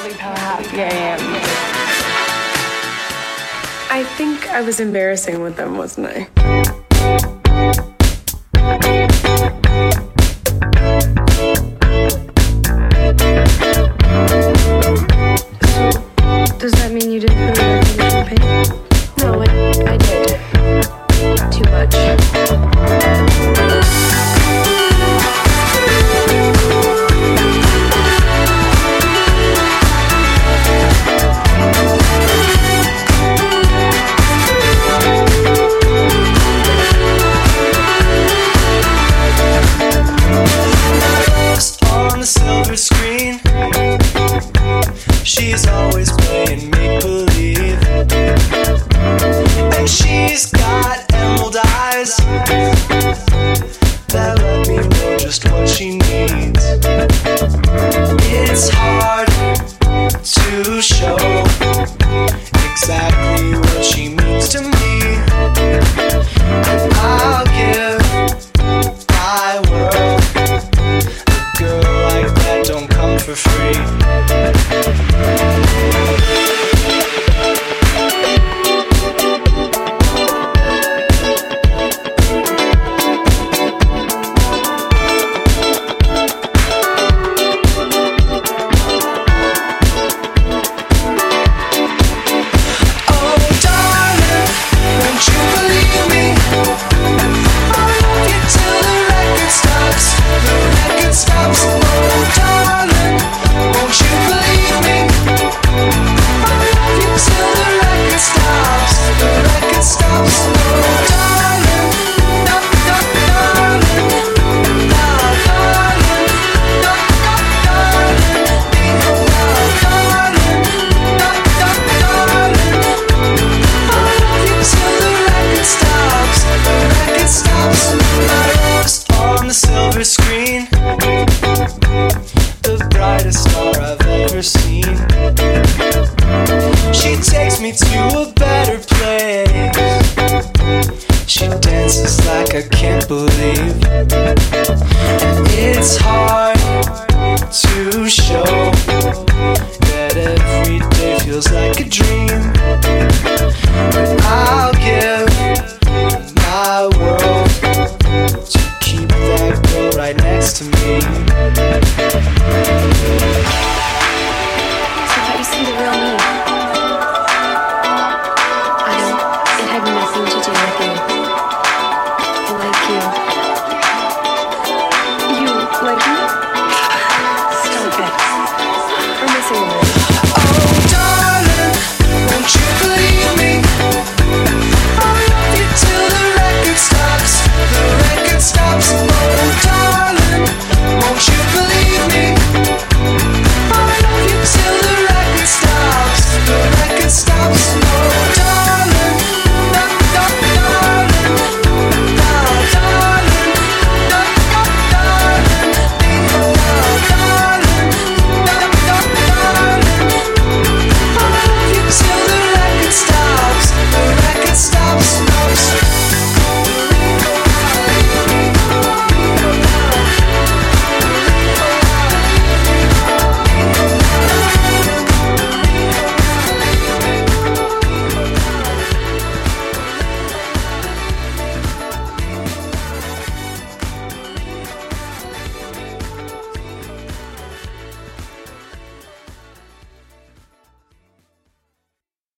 Perhaps. Yeah. I think I was embarrassing with them, wasn't I? Does that mean you didn't really like the champagne? No, I did. Too much. On the silver screen, she's always playing make-believe, and she's got emerald eyes that let me know just what she needs. It's hard to show exactly what she means to me, and I'll give my world. A girl like that don't come for free. Screen, the brightest star I've ever seen. She takes me to a better place. She dances like I can't believe, and it's hard to show that every day feels like a dream. But I'll give